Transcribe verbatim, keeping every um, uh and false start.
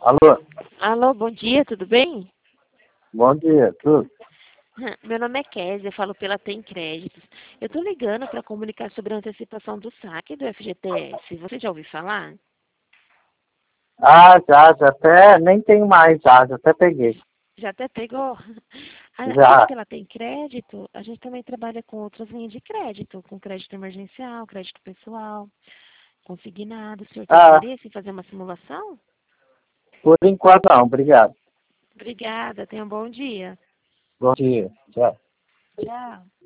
Alô, Alô, bom dia, tudo bem? bom dia, tudo? Meu nome é Kézia, eu falo pela Tem Créditos. Eu tô ligando para comunicar sobre a antecipação do saque do F G T S. Você já ouviu falar? Ah, já, já até, nem tenho mais já, já até peguei. Já até pegou? Aqui Já. pela Tem Crédito, a gente também trabalha com outras linhas de crédito, com crédito emergencial, crédito pessoal, consignado. O senhor tem Ah, interesse em fazer uma simulação? por enquanto não, obrigado. Obrigada, tenha um bom dia. Bom dia, tchau. Tchau.